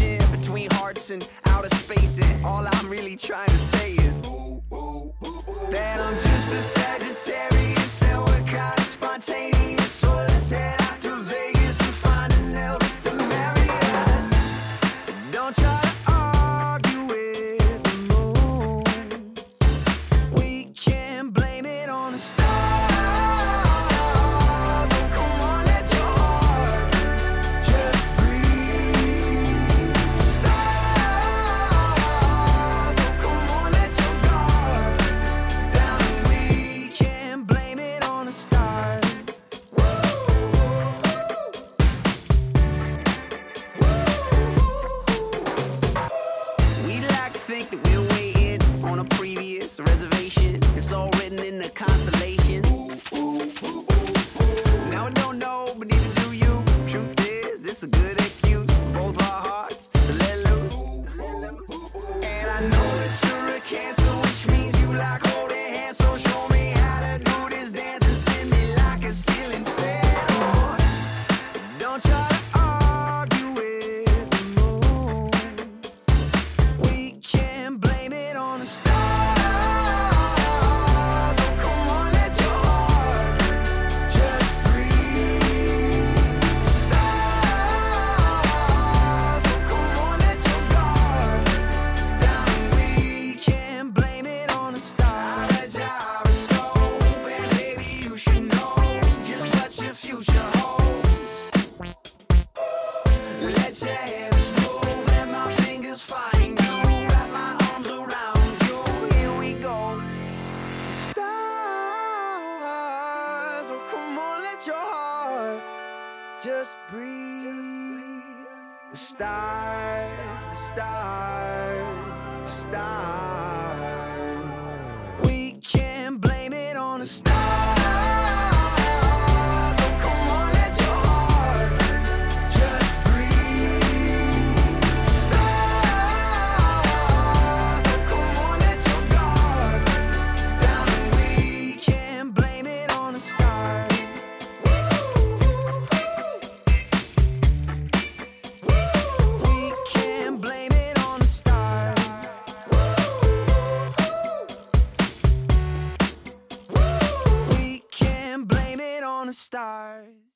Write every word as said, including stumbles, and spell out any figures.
conversation between hearts and outer space, and all I'm really trying to say is that I'm just a Sagittarius and we're kinda spontaneous. So let's head out to Vegas and find an Elvis to marry us. Don't try to argue with the moon. We can blame it on the stars. Oh, come on, let your heart just breathe. Stars. Oh, come on, let your guard down. We can blame it on the stars. We like to think that we're waiting on a previous reservation. It's all written in the constellations. Now I don't know, but neither do you. Truth is, it's a good excuse for both our hearts to let loose. And I know that you're a Cancer, which means you like holding hands. So show me how to do this dance and spin me like a ceiling fan. Oh, don't try to argue with the moon. We can blame it on the stars. Oh, come on, let your heart just breathe. Stars. Oh, come on, let your guard down. We can blame it on the stars. I read your horoscope, and baby, you should know just what your future holds. Let your hair smooth and my fingers find you. Wrap my arms around you. Here we go. Stars. Oh, come on, let your heart just breathe. The stars, the stars, the stars. We can blame it on the stars. Oh, come on, let your heart just breathe. Stars. Oh, come on, let your guard down. We can blame it on the stars. We can blame it on the stars. We can blame it on the stars.